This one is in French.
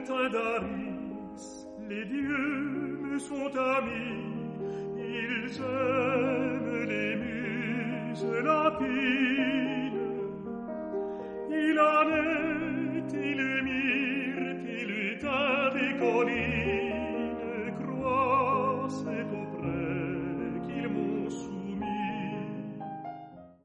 Tadaris, les dieux me sont amis, ils aiment les muses latines. Il en est, il est myrte, il est un des collines.